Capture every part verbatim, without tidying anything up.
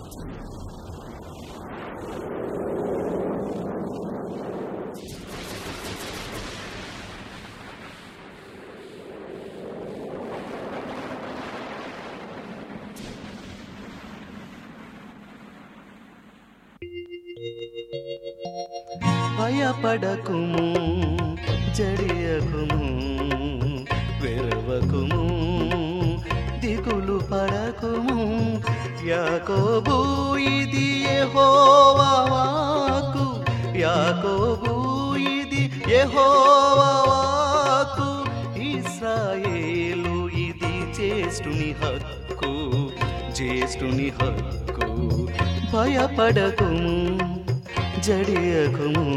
భయపడకుము, జడియకుము, వెరవకుము, దిగులు పడకుము. యాకోబు ఇది యెహోవా వాక్కు, యాకోబు ఇది యెహోవా వాక్కు. ఇశ్రాయేలు ఇది జ్యేష్ఠుని హక్కు, జ్యేష్ఠుని హక్కు. భయపడకుము, జడియకుము.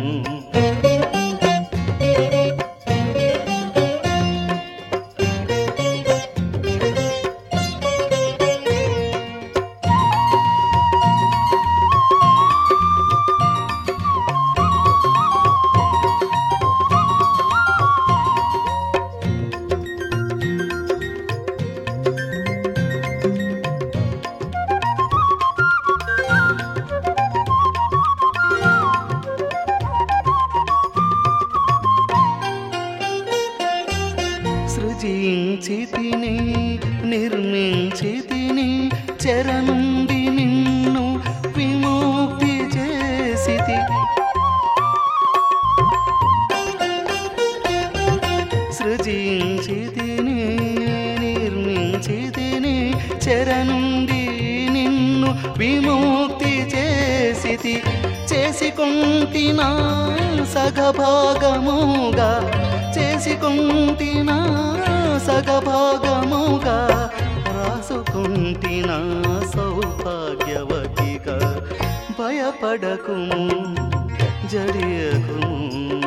సృజించితిని, నిర్మించితిని, చెర నుండి నిన్ను విముక్తి చేసితి. సృజించితిని, నిర్మించితిని, చెర నుండి నిన్ను విముక్తి చేసితి. చేసికొంటినా సగభాగముగా, చేసికొంటినా సగభాగముగా, రాసుకొంటినా సౌభాగ్యవతిగా. భయపడకుము, జడియకుము.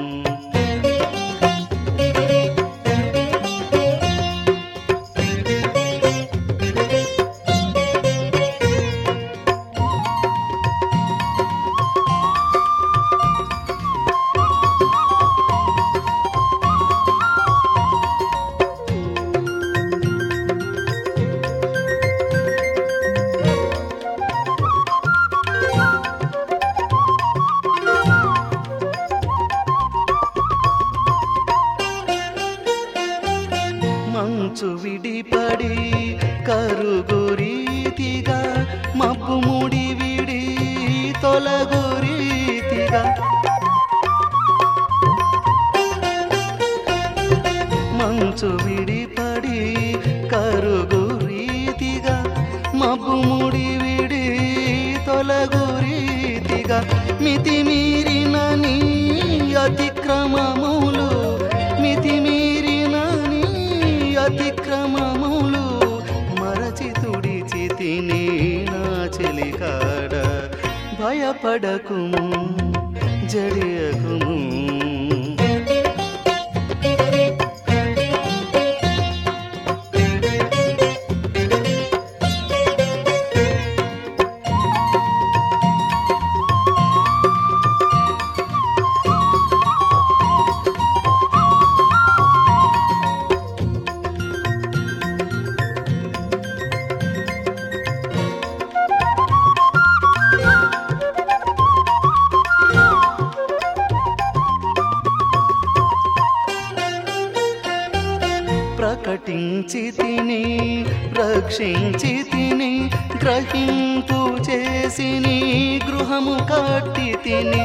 మంచు విడిపడి కరుగు రీతిగా, మబ్బు ముడి విడి తొలగు రీతిగా. మంచు విడిపడి కరుగు రీతిగా, మబ్బు ముడి విడి తొలగు రీతిగా. మితిమీరిన నీ అతిక్రమములు, మితిమీరిన నీ అతిక్రమములు, మరచి తుడిచితిని నా చెలికాడ. భయపడకుము, జడియకుము. ప్రకటించితిని, రక్షించితిని, గ్రహింపు చేసిని, గృహము కట్టితిని.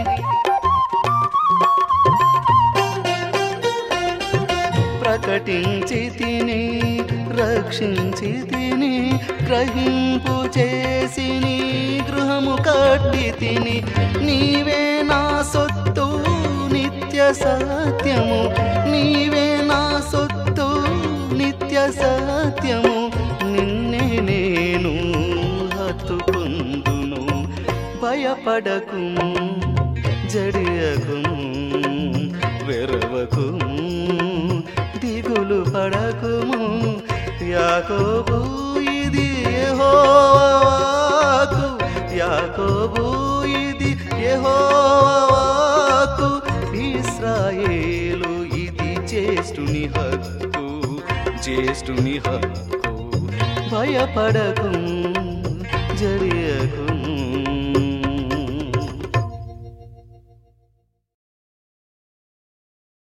ప్రకటించితిని, రక్షించితిని, గ్రహింపు చేసిని, గృహము కట్టితిని. నీవే నా సొత్తు, నిత్య సత్యము, నీవే నా సొత్తు, నిత్య సత్యము. నిన్నే నేను హత్తుకొందును. భయపడకుము, జడియకుము, వెరవకుము, దిగులు పడకుము. యాకోబు ఇది యెహోవా వాక్కు, యాకోబు ఇది యెహోవా వాక్కు. ఇశ్రాయేలు ఇది జ్యేష్ఠుని హక్కు, జ్యేష్ఠుని హక్కు. భయపడకుము,